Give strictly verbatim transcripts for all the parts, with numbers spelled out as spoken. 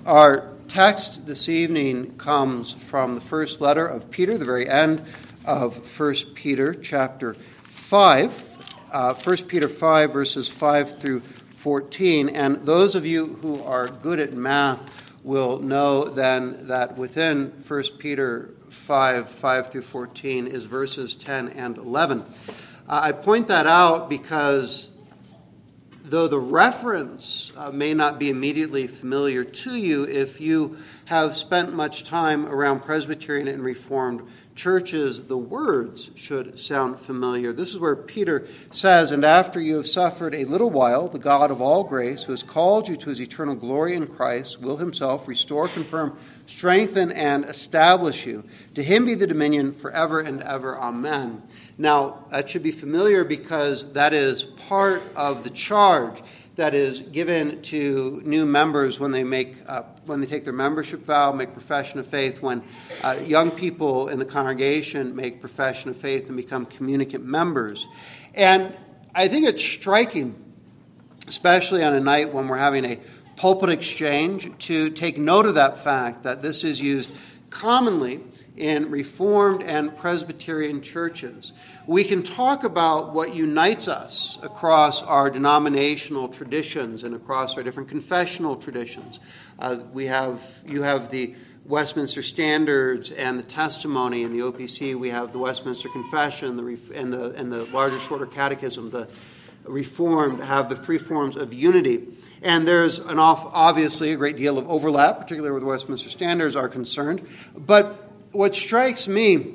Our text this evening comes from the first letter of Peter, the very end of First Peter chapter five, uh, First Peter five, verses five through fourteen. And those of you who are good at math will know then that within First Peter five, five through fourteen is verses ten and eleven. Uh, I point that out because though the reference uh, may not be immediately familiar to you, if you have spent much time around Presbyterian and Reformed churches, the words should sound familiar. This is where Peter says, "And after you have suffered a little while, the God of all grace, who has called you to his eternal glory in Christ, will himself restore, confirm, strengthen, and establish you. To him be the dominion forever and ever. Amen." Now, that should be familiar because that is part of the charge that is given to new members when they make uh, when they take their membership vow, make profession of faith, when uh, young people in the congregation make profession of faith and become communicant members. And I think it's striking, especially on a night when we're having a pulpit exchange, to take note of that fact that this is used commonly in Reformed and Presbyterian churches. We can talk about what unites us across our denominational traditions and across our different confessional traditions. Uh, we have, you have the Westminster Standards and the Testimony. In the O P C, we have the Westminster Confession, the Ref- and the and the Larger Shorter Catechism. The Reformed have the three forms of unity. And there's an off, obviously a great deal of overlap, particularly where the Westminster Standards are concerned. But what strikes me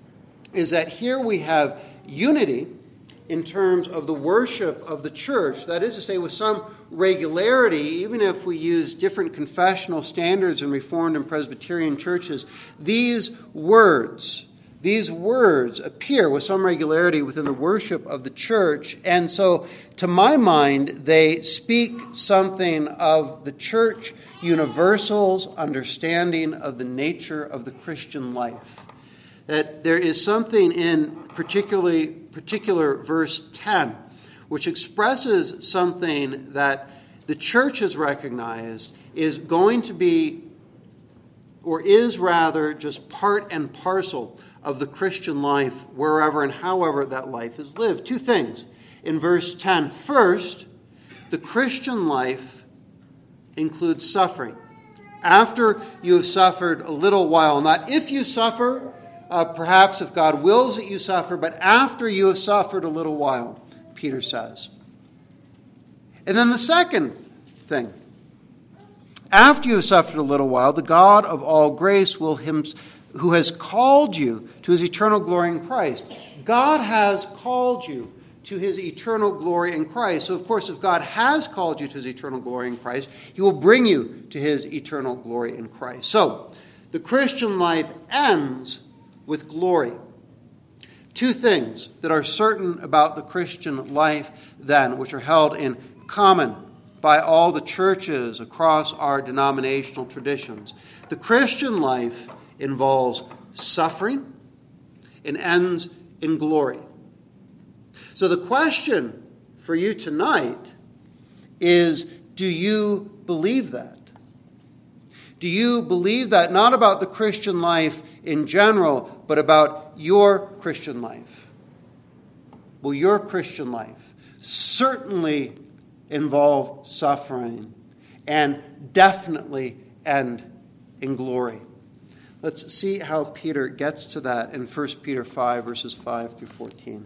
is that here we have unity in terms of the worship of the church. That is to say, with some regularity, even if we use different confessional standards in Reformed and Presbyterian churches, these words, these words appear with some regularity within the worship of the church. And so, to my mind, they speak something of the church universal's understanding of the nature of the Christian life. That there is something in particularly particular verse ten, which expresses something that the church has recognized is going to be, or is rather, just part and parcel of the Christian life, wherever and however that life is lived. Two things in verse ten. First, the Christian life includes suffering. After you have suffered a little while, not if you suffer, uh, perhaps if God wills that you suffer, but after you have suffered a little while, Peter says. And then the second thing, after you have suffered a little while, the God of all grace will him, who has called you to his eternal glory in Christ. God has called you to his eternal glory in Christ. So, of course, if God has called you to his eternal glory in Christ, he will bring you to his eternal glory in Christ. So, the Christian life ends with glory. Two things that are certain about the Christian life, then, which are held in common by all the churches across our denominational traditions. The Christian life involves suffering and ends in glory. So the question for you tonight is, do you believe that? Do you believe that, not about the Christian life in general, but about your Christian life? Will your Christian life certainly involve suffering and definitely end in glory? Let's see how Peter gets to that in First Peter five, verses five through fourteen.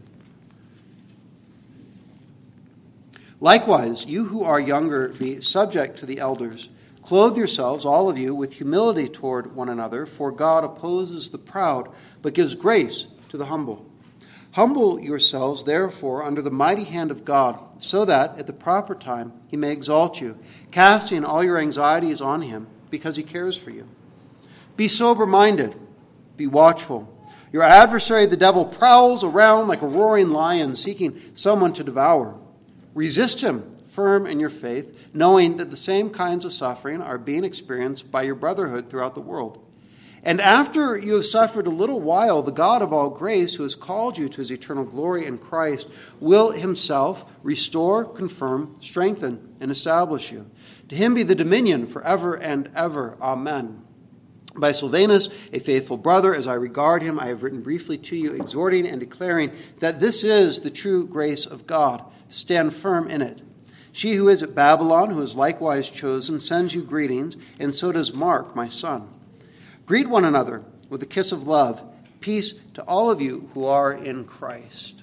"Likewise, you who are younger, be subject to the elders. Clothe yourselves, all of you, with humility toward one another, for God opposes the proud, but gives grace to the humble. Humble yourselves, therefore, under the mighty hand of God, so that, at the proper time, he may exalt you, casting all your anxieties on him, because he cares for you. Be sober-minded, be watchful. Your adversary, the devil, prowls around like a roaring lion, seeking someone to devour. Resist him, firm in your faith, knowing that the same kinds of suffering are being experienced by your brotherhood throughout the world. And after you have suffered a little while, the God of all grace, who has called you to his eternal glory in Christ, will himself restore, confirm, strengthen, and establish you. To him be the dominion forever and ever. Amen. By Silvanus, a faithful brother, as I regard him, I have written briefly to you, exhorting and declaring that this is the true grace of God. Stand firm in it. She who is at Babylon, who is likewise chosen, sends you greetings, and so does Mark, my son. Greet one another with a kiss of love. Peace to all of you who are in Christ.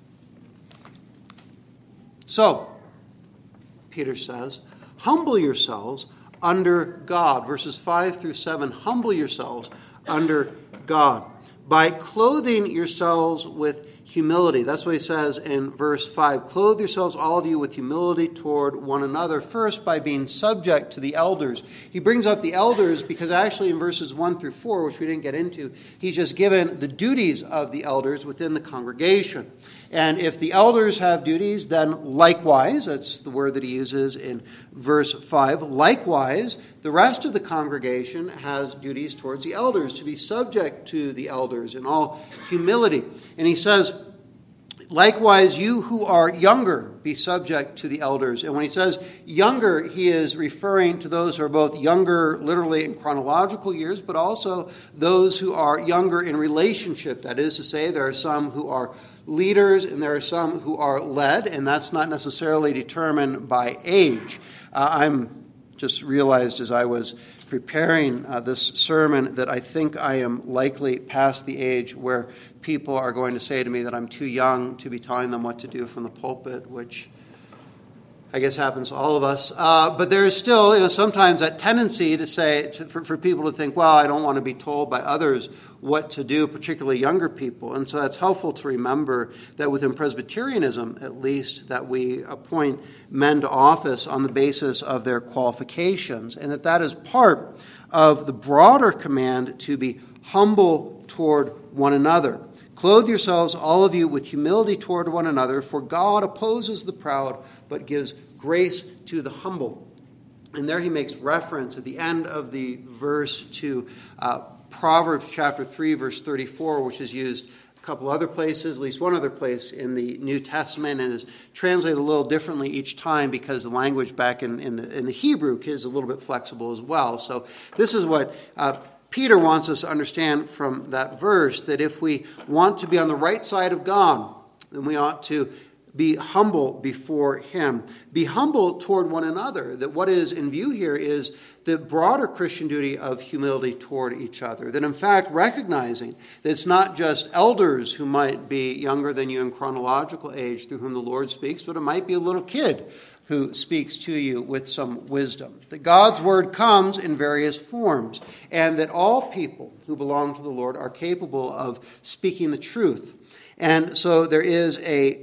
So, Peter says, humble yourselves under God. Verses five through seven, humble yourselves under God by clothing yourselves with humility. That's what he says in verse five. Clothe yourselves, all of you, with humility toward one another. First, by being subject to the elders. He brings up the elders because actually in verses one through four, which we didn't get into, he's just given the duties of the elders within the congregation. And if the elders have duties, then likewise, that's the word that he uses in verse five, likewise, the rest of the congregation has duties towards the elders, to be subject to the elders in all humility. And he says, likewise, you who are younger, be subject to the elders. And when he says younger, he is referring to those who are both younger, literally in chronological years, but also those who are younger in relationship. That is to say, there are some who are leaders and there are some who are led, and that's not necessarily determined by age. Uh, I'm just realized as I was preparing uh, this sermon that I think I am likely past the age where people are going to say to me that I'm too young to be telling them what to do from the pulpit, which I guess happens to all of us. Uh, but there is still, you know, sometimes that tendency to say, to, for, for people to think, well, I don't want to be told by others what to do, particularly younger people. And so it's helpful to remember that within Presbyterianism, at least, that we appoint men to office on the basis of their qualifications, and that that is part of the broader command to be humble toward one another. Clothe yourselves, all of you, with humility toward one another, for God opposes the proud, but gives grace to the humble. And there he makes reference at the end of the verse to uh, Proverbs chapter three, verse thirty-four, which is used a couple other places, at least one other place in the New Testament, and is translated a little differently each time because the language back in, in, the, in the Hebrew is a little bit flexible as well. So this is what uh, Peter wants us to understand from that verse, that if we want to be on the right side of God, then we ought to be humble before him. Be humble toward one another. That what is in view here is the broader Christian duty of humility toward each other. That in fact, recognizing that it's not just elders who might be younger than you in chronological age through whom the Lord speaks, but it might be a little kid who speaks to you with some wisdom. That God's word comes in various forms, and that all people who belong to the Lord are capable of speaking the truth. And so there is a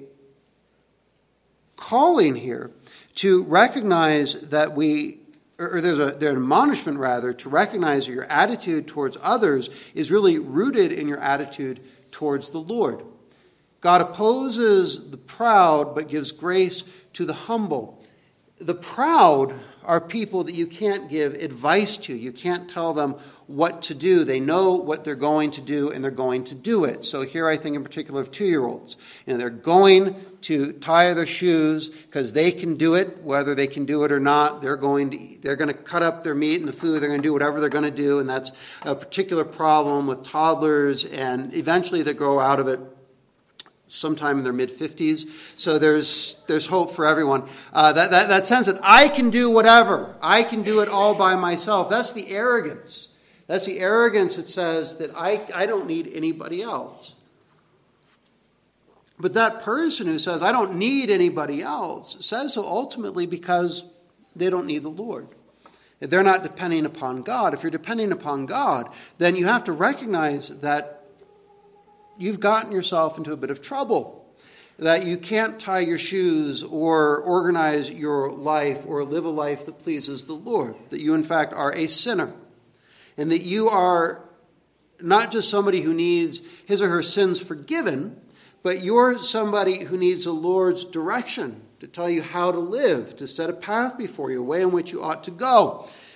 calling here to recognize that we, or there's a there's an admonishment rather, to recognize that your attitude towards others is really rooted in your attitude towards the Lord. God opposes the proud, but gives grace to the humble. The proud are people that you can't give advice to. You can't tell them what to do. They know what they're going to do, and they're going to do it. So here I think in particular of two-year-olds. You know, they're going to tie their shoes because they can do it, whether they can do it or not. They're going to they're going to cut up their meat and the food. They're going to do whatever they're going to do, and that's a particular problem with toddlers, and eventually they grow out of it sometime in their mid-fifties. So there's there's hope for everyone. Uh, that, that, that sense that I can do whatever. I can do it all by myself. That's the arrogance. That's the arrogance that says that I, I don't need anybody else. But that person who says, I don't need anybody else, says so ultimately because they don't need the Lord. They're not depending upon God. If you're depending upon God, then you have to recognize that you've gotten yourself into a bit of trouble, that you can't tie your shoes or organize your life or live a life that pleases the Lord, that you in fact are a sinner, and that you are not just somebody who needs his or her sins forgiven, but you're somebody who needs the Lord's direction to tell you how to live, to set a path before you, a way in which you ought to go.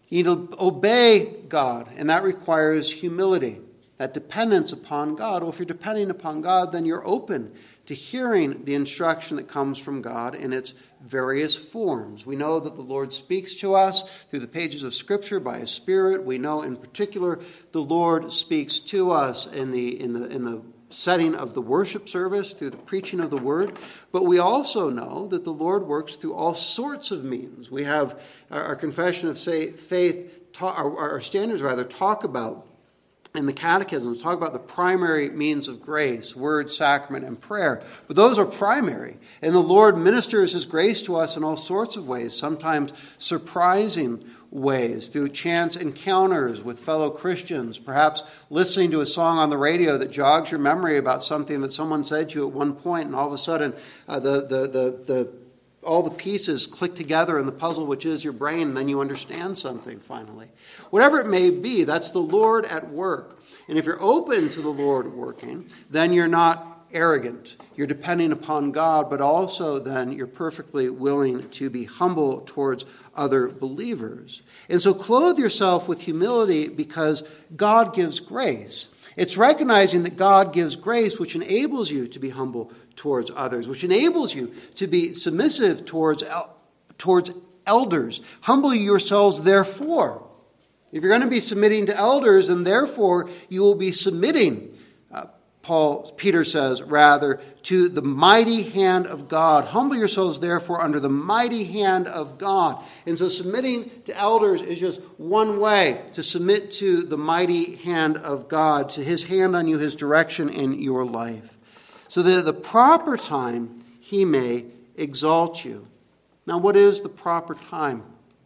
You need to obey God, and that requires humility, that dependence upon God. Well, if you're depending upon God, then you're open to hearing the instruction that comes from God in its various forms. We know that the Lord speaks to us through the pages of Scripture by His Spirit. We know in particular the Lord speaks to us in the in the in the setting of the worship service through the preaching of the Word. But we also know that the Lord works through all sorts of means. We have our, our confession of say, faith, ta- our, our standards rather, talk about in the catechisms, talk about the primary means of grace, word, sacrament, and prayer. But those are primary. And the Lord ministers His grace to us in all sorts of ways, sometimes surprising ways, through chance encounters with fellow Christians, perhaps listening to a song on the radio that jogs your memory about something that someone said to you at one point, and all of a sudden uh, the, the, the, the all the pieces click together in the puzzle, which is your brain, and then you understand something finally. Whatever it may be, that's the Lord at work. And if you're open to the Lord working, then you're not arrogant. You're depending upon God, but also then you're perfectly willing to be humble towards other believers. And so clothe yourself with humility because God gives grace. It's recognizing that God gives grace, which enables you to be humble towards others, which enables you to be submissive towards, towards elders. Humble yourselves, therefore. If you're going to be submitting to elders, and therefore you will be submitting, uh, Paul, Peter says, rather, to the mighty hand of God. Humble yourselves, therefore, under the mighty hand of God. And so submitting to elders is just one way to submit to the mighty hand of God, to His hand on you, His direction in your life, so that at the proper time He may exalt you. Now, what is the proper time?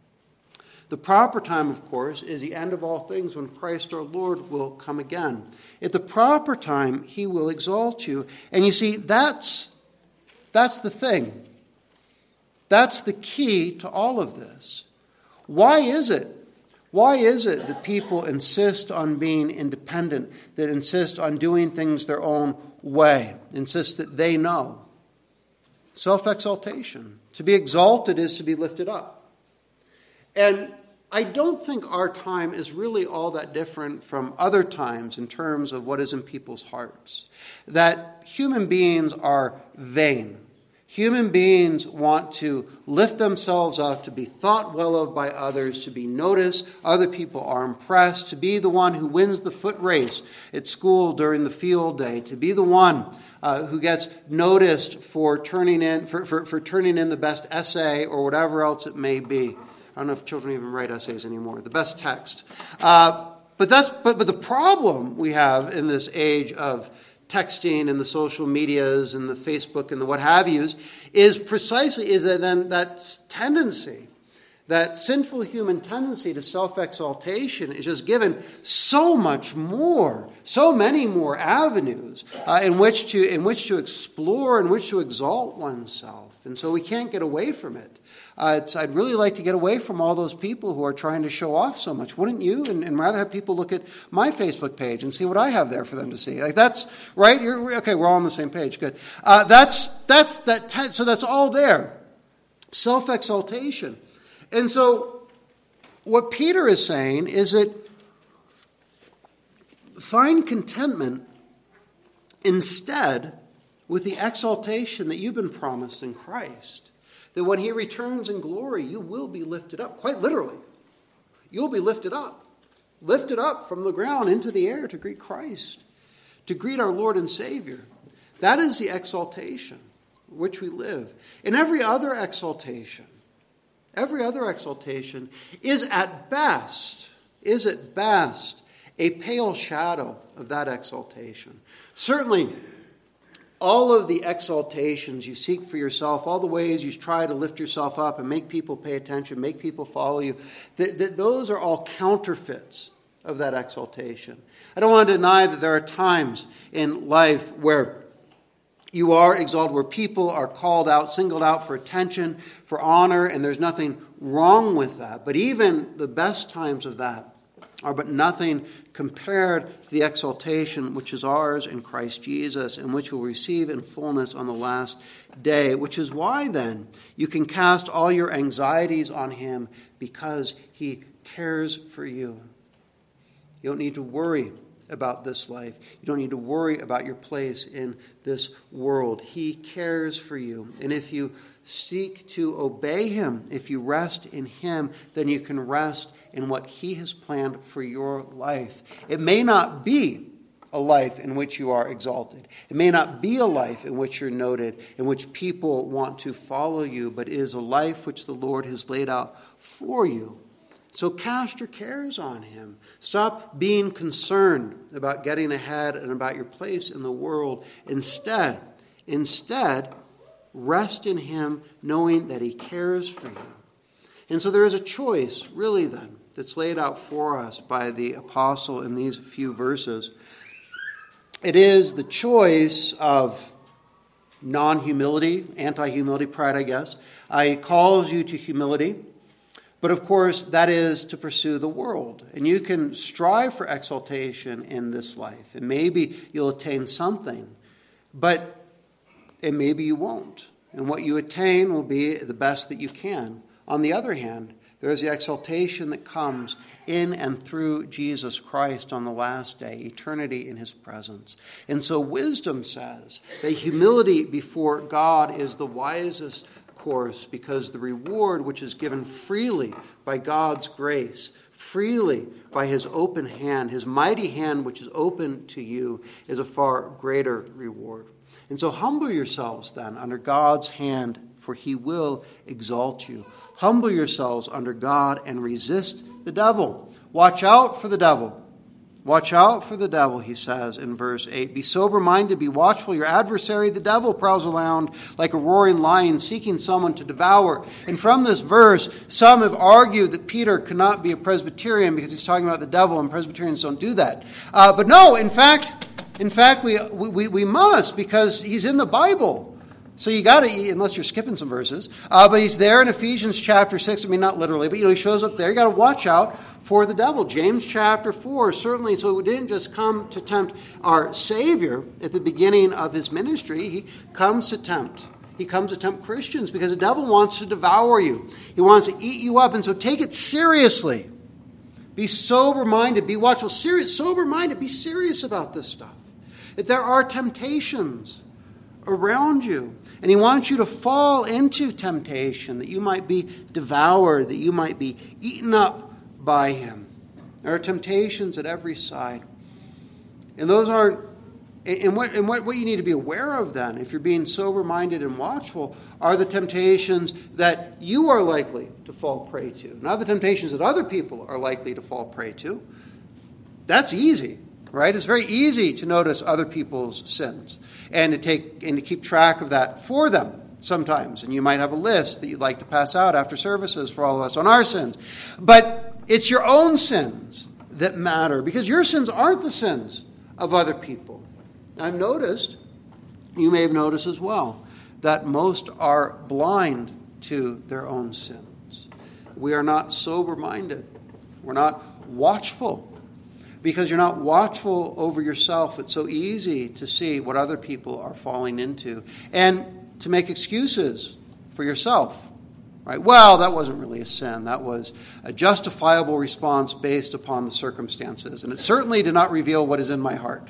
The proper time, of course, is the end of all things, when Christ our Lord will come again. At the proper time, He will exalt you. And you see, that's, that's the thing. That's the key to all of this. Why is it? Why is it that people insist on being independent, that insist on doing things their own way, insist that they know? Self-exaltation. To be exalted is to be lifted up. And I don't think our time is really all that different from other times in terms of what is in people's hearts. That human beings are vain. Human beings want to lift themselves up, to be thought well of by others, to be noticed. Other people are impressed, to be the one who wins the foot race at school during the field day, to be the one uh, who gets noticed for turning in for, for, for turning in the best essay or whatever else it may be. I don't know if children even write essays anymore. The best text. Uh, but that's but, but the problem we have in this age of texting and the social medias and the Facebook and the what have yous is precisely is that then that tendency, that sinful human tendency to self-exaltation is just given so much more, so many more avenues uh, in which to in which to explore, in which to exalt oneself. And so we can't get away from it. Uh, it's, I'd really like to get away from all those people who are trying to show off so much, wouldn't you? And, and rather have people look at my Facebook page and see what I have there for them to see. Like that's right. You're, okay, we're all on the same page. Good. Uh, that's that's that. T- so that's all there. Self-exaltation, and so what Peter is saying is that find contentment instead with the exaltation that you've been promised in Christ. That when He returns in glory, you will be lifted up. Quite literally. You'll be lifted up. Lifted up from the ground into the air to greet Christ. To greet our Lord and Savior. That is the exaltation which we live. And every other exaltation, every other exaltation is at best, is at best a pale shadow of that exaltation. Certainly, all of the exaltations you seek for yourself, all the ways you try to lift yourself up and make people pay attention, make people follow you, th- th- those are all counterfeits of that exaltation. I don't want to deny that there are times in life where you are exalted, where people are called out, singled out for attention, for honor, and there's nothing wrong with that. But even the best times of that are but nothing compared to the exaltation which is ours in Christ Jesus, and which we'll receive in fullness on the last day. Which is why, then, you can cast all your anxieties on him, because he cares for you. You don't need to worry about this life. You don't need to worry about your place in this world. He cares for you. And if you seek to obey him, if you rest in him, then you can rest in what he has planned for your life. It may not be a life in which you are exalted. It may not be a life in which you're noted, in which people want to follow you, but it is a life which the Lord has laid out for you. So cast your cares on him. Stop being concerned about getting ahead and about your place in the world. Instead, instead, rest in him, knowing that he cares for you. And so there is a choice, really then, that's laid out for us by the apostle in these few verses. It is the choice of non-humility, anti-humility, pride, I guess. Uh, he calls you to humility. But of course, that is to pursue the world. And you can strive for exaltation in this life. And maybe you'll attain something. But and maybe you won't. And what you attain will be the best that you can. On the other hand, there is the exaltation that comes in and through Jesus Christ on the last day, eternity in his presence. And so wisdom says that humility before God is the wisest course, because the reward which is given freely by God's grace, freely by his open hand, his mighty hand which is open to you, is a far greater reward. And so humble yourselves then under God's hand, for he will exalt you. Humble yourselves under God and resist the devil. Watch out for the devil. Watch out for the devil, he says in verse eight. Be sober-minded, be watchful. Your adversary, the devil, prowls around like a roaring lion, seeking someone to devour. And from this verse, some have argued that Peter could not be a Presbyterian because he's talking about the devil, and Presbyterians don't do that. Uh, but no, in fact, in fact, we, we, we must, because he's in the Bible. So you got to, unless you're skipping some verses, uh, but he's there in Ephesians chapter six. I mean, not literally, but you know, he shows up there. You got to watch out for the devil. James chapter four, certainly. So he didn't just come to tempt our Savior at the beginning of his ministry. He comes to tempt. He comes to tempt Christians because the devil wants to devour you. He wants to eat you up, and so take it seriously. Be sober-minded. Be watchful. Serious, sober-minded. Be serious about this stuff. If there are temptations around you, and he wants you to fall into temptation, that you might be devoured, that you might be eaten up by him. There are temptations at every side. And those aren't, and what, and what, what you need to be aware of then, if you're being sober-minded and watchful, are the temptations that you are likely to fall prey to, not the temptations that other people are likely to fall prey to. That's easy. Right? It's very easy to notice other people's sins and to take and to keep track of that for them sometimes. And you might have a list that you'd like to pass out after services for all of us on our sins. But it's your own sins that matter, because your sins aren't the sins of other people. I've noticed, you may have noticed as well, that most are blind to their own sins. We are not sober-minded. We're not watchful. Because you're not watchful over yourself, it's so easy to see what other people are falling into and to make excuses for yourself. Right? Well, that wasn't really a sin. That was a justifiable response based upon the circumstances. And it certainly did not reveal what is in my heart.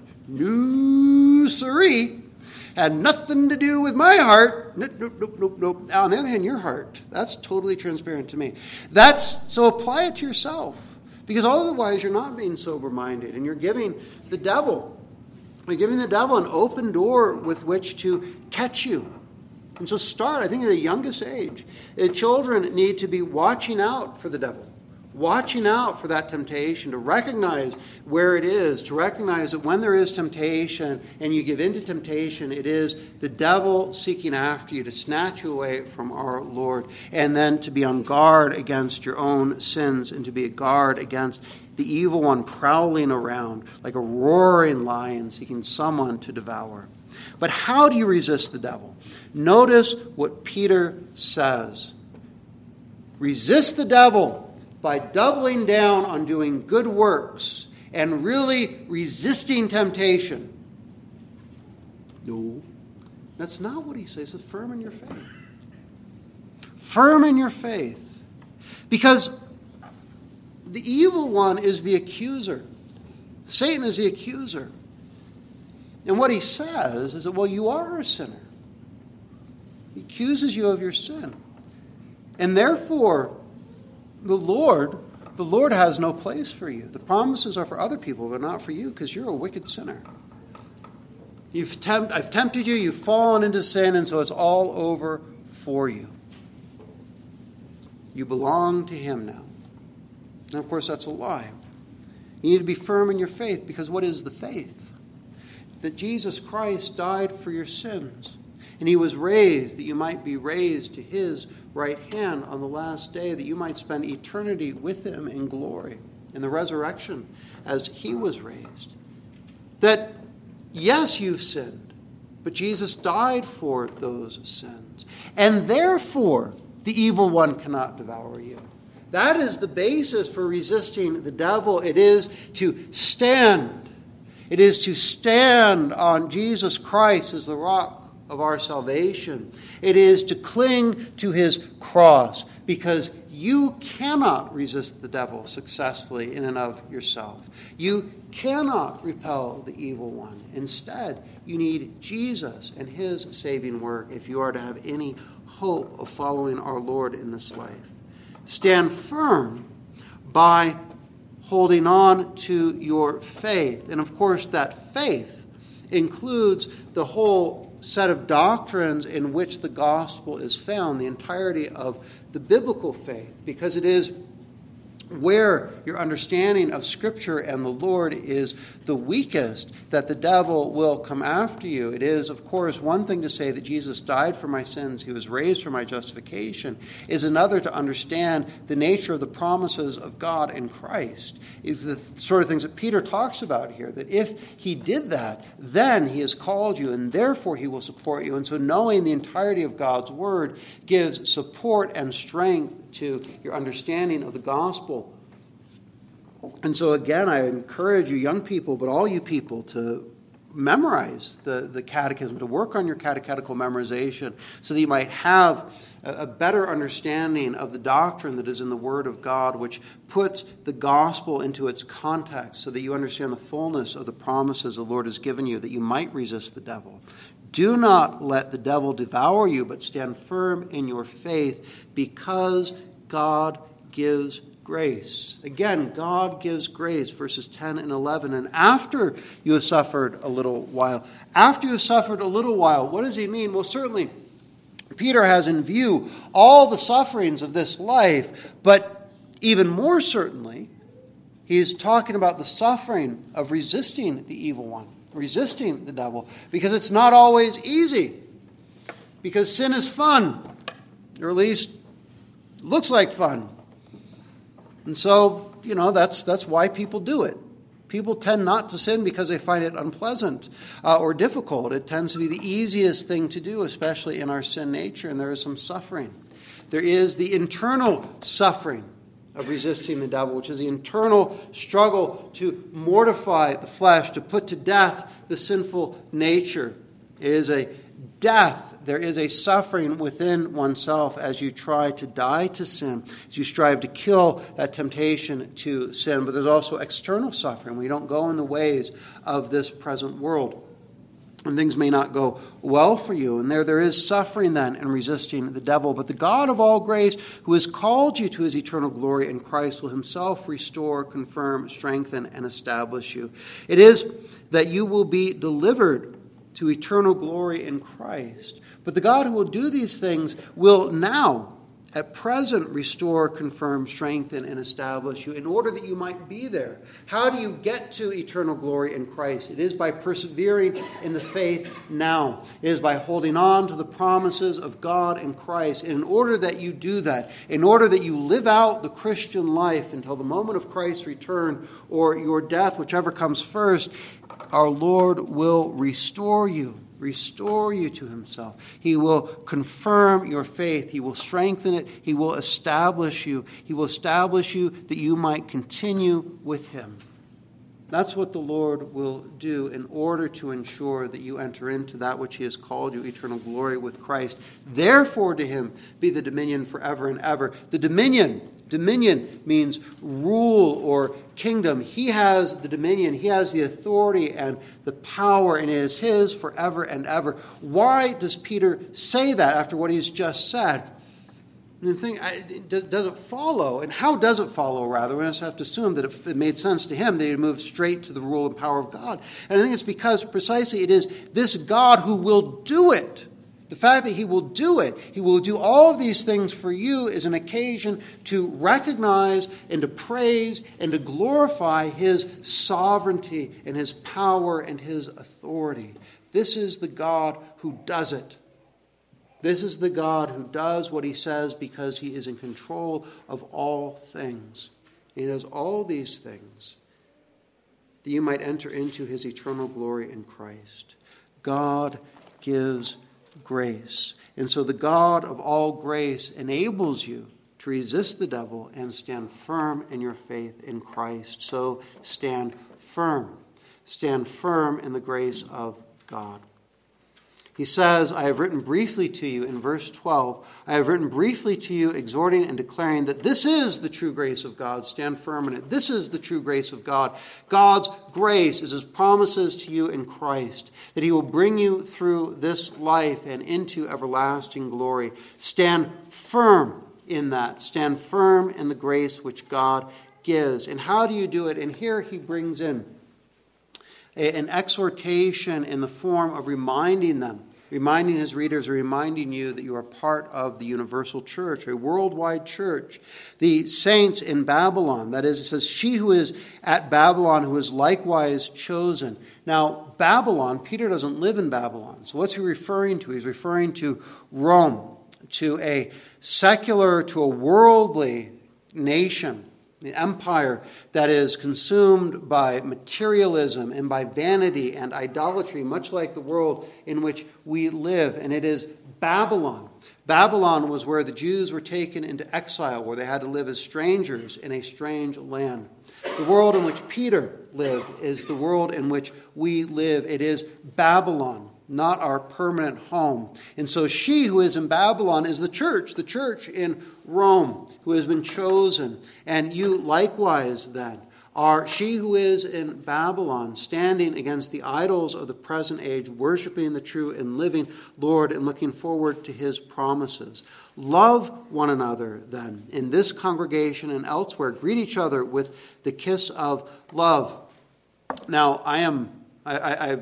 No, siree. Had nothing to do with my heart. Nope, nope, nope, nope, nope. Now, on the other hand, your heart. That's totally transparent to me. That's so apply it to yourself. Because otherwise you're not being sober-minded, and you're giving the devil, you're giving the devil an open door with which to catch you. And so start, I think, at the youngest age. The children need to be watching out for the devil, watching out for that temptation, to recognize where it is, to recognize that when there is temptation and you give in to temptation, it is the devil seeking after you to snatch you away from our Lord, and then to be on guard against your own sins and to be a guard against the evil one prowling around like a roaring lion seeking someone to devour. But how do you resist the devil? Notice what Peter says. Resist the devil, by doubling down on doing good works and really resisting temptation. No, that's not what he says. It's firm in your faith. Firm in your faith. Because the evil one is the accuser. Satan is the accuser. And what he says is that, well, you are a sinner. He accuses you of your sin. And therefore, the Lord, the Lord has no place for you. The promises are for other people, but not for you, because you're a wicked sinner. You've tempt, I've tempted you, you've fallen into sin, and so it's all over for you. You belong to him now. And of course, that's a lie. You need to be firm in your faith, because what is the faith? That Jesus Christ died for your sins, and he was raised that you might be raised to his right hand on the last day, that you might spend eternity with him in glory, in the resurrection, as he was raised. That, yes, you've sinned, but Jesus died for those sins. And therefore, the evil one cannot devour you. That is the basis for resisting the devil. It is to stand. It is to stand on Jesus Christ as the rock of our salvation. It is to cling to his cross, because you cannot resist the devil successfully in and of yourself. You cannot repel the evil one. Instead, you need Jesus and his saving work if you are to have any hope of following our Lord in this life. Stand firm by holding on to your faith. And of course, that faith includes the whole set of doctrines in which the gospel is found, the entirety of the biblical faith, because it is where your understanding of Scripture and the Lord is the weakest that the devil will come after you. It is, of course, one thing to say that Jesus died for my sins, he was raised for my justification, is another to understand the nature of the promises of God in Christ, is the sort of things that Peter talks about here, that if he did that, then he has called you, and therefore he will support you. And so knowing the entirety of God's word gives support and strength to your understanding of the gospel. And so again, I encourage you young people, but all you people, to memorize the, the catechism, to work on your catechetical memorization so that you might have a, a better understanding of the doctrine that is in the Word of God, which puts the gospel into its context so that you understand the fullness of the promises the Lord has given you, that you might resist the devil. Do not let the devil devour you, but stand firm in your faith, because God gives grace. Again, God gives grace, verses ten and eleven. And after you have suffered a little while, after you have suffered a little while, what does he mean? Well, certainly, Peter has in view all the sufferings of this life, but even more certainly, he is talking about the suffering of resisting the evil one, resisting the devil, because it's not always easy, because sin is fun, or at least looks like fun. And so, you know, that's that's why people do it. People tend not to sin because they find it unpleasant uh, or difficult. It tends to be the easiest thing to do, especially in our sin nature, and there is some suffering. There is the internal suffering of resisting the devil, which is the internal struggle to mortify the flesh, to put to death the sinful nature. It is a death. There is a suffering within oneself as you try to die to sin, as you strive to kill that temptation to sin. But there's also external suffering. We don't go in the ways of this present world, and things may not go well for you. And there, there is suffering then in resisting the devil. But the God of all grace, who has called you to his eternal glory in Christ, will himself restore, confirm, strengthen, and establish you. It is that you will be delivered to eternal glory in Christ. But the God who will do these things will now, at present, restore, confirm, strengthen, and establish you in order that you might be there. How do you get to eternal glory in Christ? It is by persevering in the faith now. It is by holding on to the promises of God in Christ. And in order that you do that, in order that you live out the Christian life until the moment of Christ's return or your death, whichever comes first, our Lord will restore you restore you to himself. He will confirm your faith. He will strengthen it. He will establish you. He will establish you that you might continue with him. That's what the Lord will do in order to ensure that you enter into that which he has called you, eternal glory with Christ. Therefore to him be the dominion forever and ever. The dominion, dominion means rule or kingdom. He has the dominion. He has the authority and the power, and it is his forever and ever. Why does Peter say that after what he's just said? And the thing, does, does it follow? And how does it follow, rather? We just have to assume that if it made sense to him, that he'd move straight to the rule and power of God. And I think it's because precisely it is this God who will do it. The fact that he will do it, he will do all of these things for you, is an occasion to recognize and to praise and to glorify his sovereignty and his power and his authority. This is the God who does it. This is the God who does what he says because he is in control of all things. He does all these things that you might enter into his eternal glory in Christ. God gives grace. And so the God of all grace enables you to resist the devil and stand firm in your faith in Christ. So stand firm. Stand firm in the grace of God. He says, I have written briefly to you in verse twelve, I have written briefly to you, exhorting and declaring that this is the true grace of God. Stand firm in it. This is the true grace of God. God's grace is his promises to you in Christ, that he will bring you through this life and into everlasting glory. Stand firm in that. Stand firm in the grace which God gives. And how do you do it? And here he brings in a, an exhortation in the form of reminding them, reminding his readers, or reminding you that you are part of the universal church, a worldwide church. The saints in Babylon, that is, it says, she who is at Babylon, who is likewise chosen. Now, Babylon, Peter doesn't live in Babylon. So what's he referring to? He's referring to Rome, to a secular, to a worldly nation, the empire that is consumed by materialism and by vanity and idolatry, much like the world in which we live. And it is Babylon. Babylon was where the Jews were taken into exile, where they had to live as strangers in a strange land. The world in which Peter lived is the world in which we live. It is Babylon, not our permanent home. And so she who is in Babylon is the church, the church in Rome, who has been chosen. And you likewise then are she who is in Babylon, standing against the idols of the present age, worshiping the true and living Lord and looking forward to his promises. Love one another then in this congregation and elsewhere. Greet each other with the kiss of love. Now, I am... I, I, I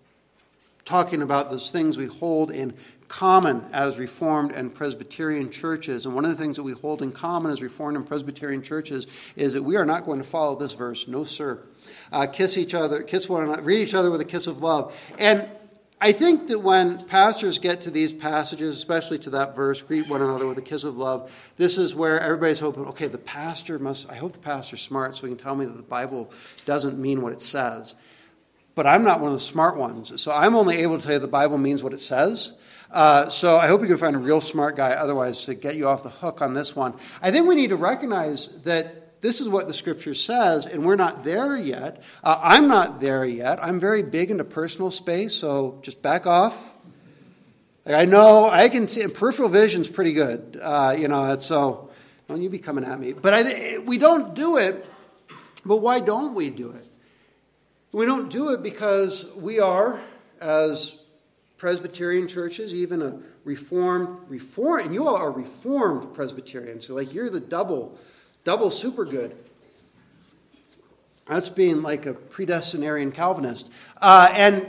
talking about those things we hold in common as Reformed and Presbyterian churches. And one of the things that we hold in common as Reformed and Presbyterian churches is that we are not going to follow this verse. No, sir. Uh, kiss each other, kiss one another, greet each other with a kiss of love. And I think that when pastors get to these passages, especially to that verse, greet one another with a kiss of love, this is where everybody's hoping, okay, the pastor must, I hope the pastor's smart so he can tell me that the Bible doesn't mean what it says. But I'm not one of the smart ones, so I'm only able to tell you the Bible means what it says. Uh, so I hope you can find a real smart guy otherwise to get you off the hook on this one. I think we need to recognize that this is what the Scripture says, and we're not there yet. Uh, I'm not there yet. I'm very big into personal space, so just back off. Like I know I can see, and peripheral vision's pretty good. Uh, you know, it's so don't you be coming at me. But I, we don't do it. But why don't we do it? We don't do it because we are, as Presbyterian churches, even a Reformed, Reformed, and you all are Reformed Presbyterians. So like you're the double, double super good. That's being like a predestinarian Calvinist. Uh, and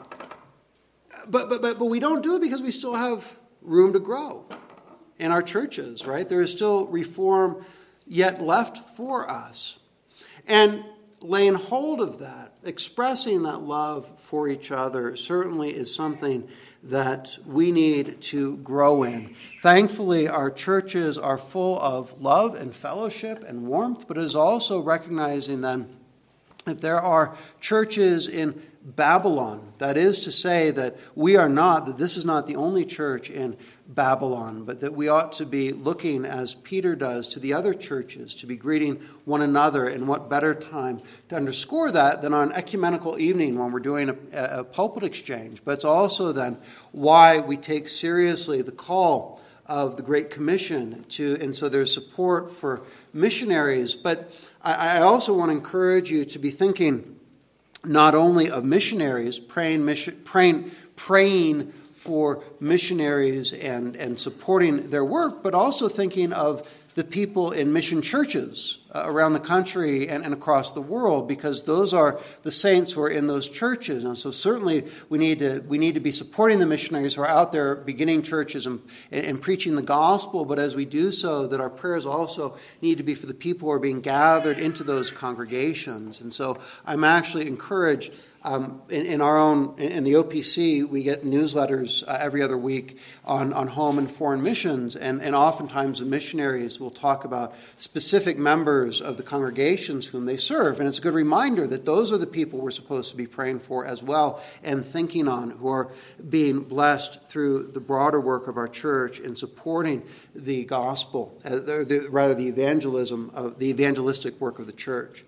but, but but but we don't do it because we still have room to grow in our churches, right? There is still reform yet left for us. And laying hold of that, expressing that love for each other certainly is something that we need to grow in. Thankfully, our churches are full of love and fellowship and warmth, but it is also recognizing then that there are churches in Babylon. That is to say that we are not, that this is not the only church in Babylon, but that we ought to be looking, as Peter does, to the other churches, to be greeting one another. And what better time to underscore that than on an ecumenical evening when we're doing a, a pulpit exchange. But it's also then why we take seriously the call of the Great Commission to, and so there's support for missionaries. But I, I also want to encourage you to be thinking not only of missionaries, praying, mission, praying, praying for missionaries and, and supporting their work, but also thinking of the people in mission churches uh, around the country and, and across the world, because those are the saints who are in those churches. And so certainly we need to we need to be supporting the missionaries who are out there beginning churches and, and, and preaching the gospel. But as we do so, that our prayers also need to be for the people who are being gathered into those congregations. And so I'm actually encouraged. Um, in, in our own, in the O P C, we get newsletters uh, every other week on, on home and foreign missions, and, and oftentimes the missionaries will talk about specific members of the congregations whom they serve. And it's a good reminder that those are the people we're supposed to be praying for as well and thinking on, who are being blessed through the broader work of our church in supporting the gospel, uh, the, rather the evangelism of the evangelistic work of the church.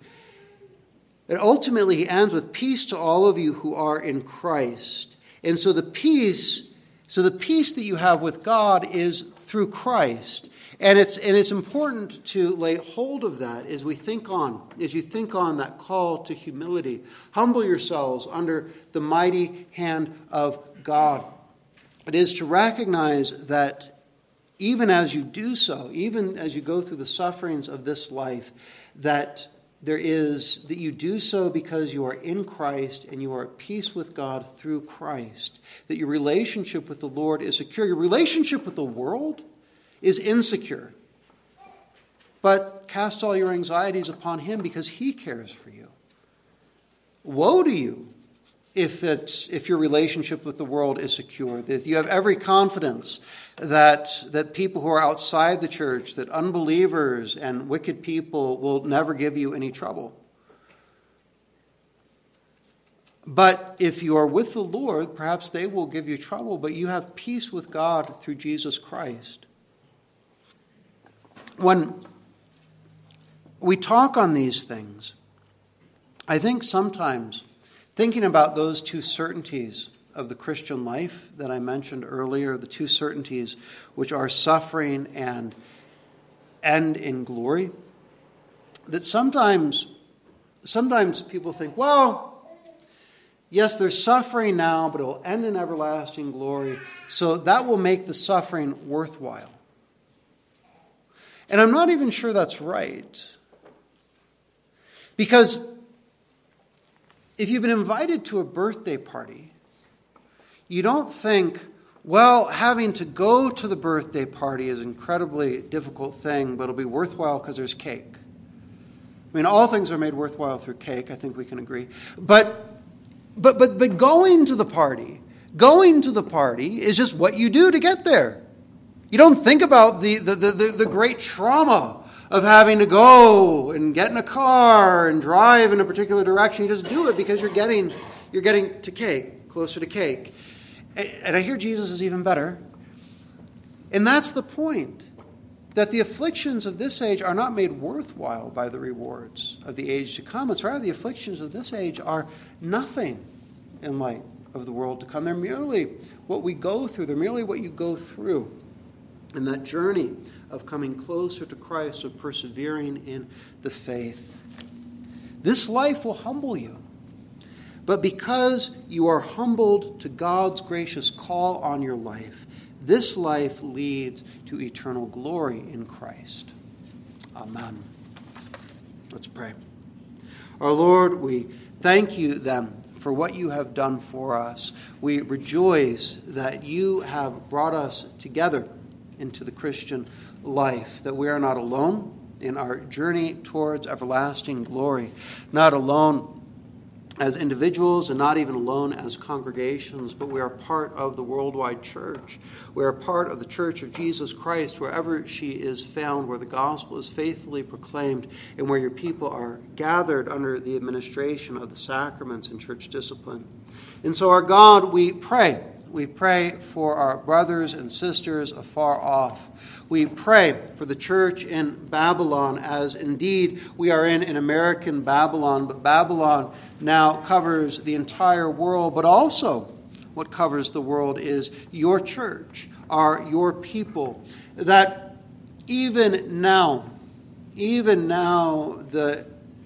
And ultimately, he ends with peace to all of you who are in Christ. And so the peace, so the peace that you have with God is through Christ. And it's and it's important to lay hold of that as we think on, as you think on that call to humility. Humble yourselves under the mighty hand of God. It is to recognize that even as you do so, even as you go through the sufferings of this life, that there is that you do so because you are in Christ and you are at peace with God through Christ. That your relationship with the Lord is secure. Your relationship with the world is insecure. But cast all your anxieties upon him because he cares for you. Woe to you if it's if your relationship with the world is secure. If you have every confidence that that people who are outside the church, that unbelievers and wicked people will never give you any trouble. But if you are with the Lord, perhaps they will give you trouble, but you have peace with God through Jesus Christ. When we talk on these things, I think sometimes thinking about those two certainties of the Christian life that I mentioned earlier, the two certainties which are suffering and end in glory, that sometimes, sometimes people think, well, yes, there's suffering now, but it will end in everlasting glory, so that will make the suffering worthwhile. And I'm not even sure that's right. Because if you've been invited to a birthday party, you don't think, well, having to go to the birthday party is an incredibly difficult thing, but it'll be worthwhile because there's cake. I mean, all things are made worthwhile through cake, I think we can agree. But but but but going to the party, going to the party is just what you do to get there. You don't think about the the the, the, the great trauma of having to go and get in a car and drive in a particular direction. You just do it because you're getting you're getting to cake, closer to cake. And I hear Jesus is even better. And that's the point, that the afflictions of this age are not made worthwhile by the rewards of the age to come. It's rather the afflictions of this age are nothing in light of the world to come. They're merely what we go through. They're merely what you go through in that journey of coming closer to Christ, of persevering in the faith. This life will humble you. But because you are humbled to God's gracious call on your life, this life leads to eternal glory in Christ. Amen. Let's pray. Our Lord, we thank you then for what you have done for us. We rejoice that you have brought us together into the Christian life, that we are not alone in our journey towards everlasting glory, not alone as individuals and not even alone as congregations, but we are part of the worldwide church. We are part of the Church of Jesus Christ wherever she is found, where the gospel is faithfully proclaimed, and where your people are gathered under the administration of the sacraments and church discipline. And so, our God, we pray. We pray for our brothers and sisters afar off. We pray for the church in Babylon, as indeed we are in an American Babylon, but Babylon now covers the entire world. But also what covers the world is your church, are your people, that even now, even now the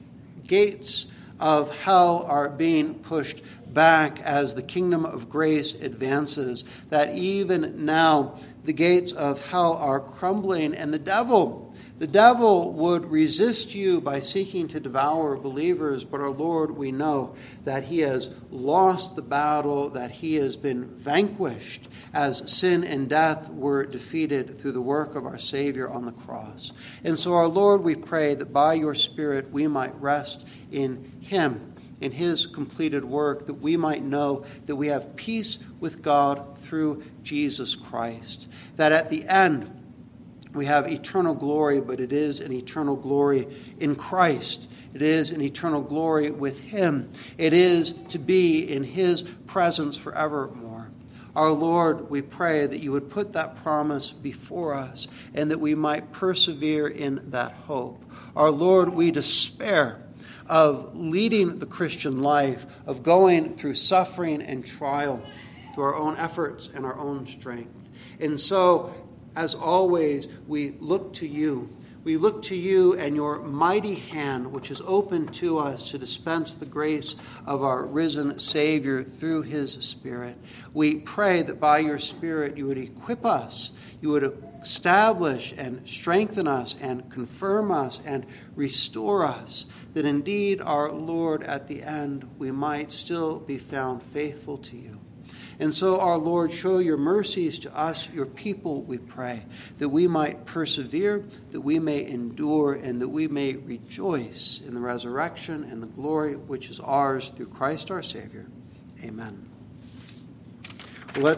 gates of hell are being pushed back as the kingdom of grace advances, that even now the gates of hell are crumbling, and the devil, the devil would resist you by seeking to devour believers, but our Lord, we know that he has lost the battle, that he has been vanquished as sin and death were defeated through the work of our Savior on the cross. And so, our Lord, we pray that by your Spirit we might rest in him, in his completed work, that we might know that we have peace with God through Jesus Christ. That at the end we have eternal glory, but it is an eternal glory in Christ. It is an eternal glory with him. It is to be in his presence forevermore. Our Lord, we pray that you would put that promise before us and that we might persevere in that hope. Our Lord, we despair of leading the Christian life, of going through suffering and trial through our own efforts and our own strength. And so, as always, we look to you. We look to you and your mighty hand, which is open to us to dispense the grace of our risen Savior through his Spirit. We pray that by your Spirit you would equip us, you would establish and strengthen us and confirm us and restore us, that indeed, our Lord, at the end, we might still be found faithful to you. And so, our Lord, show your mercies to us, your people, we pray, that we might persevere, that we may endure, and that we may rejoice in the resurrection and the glory which is ours through Christ our Savior. Amen. Let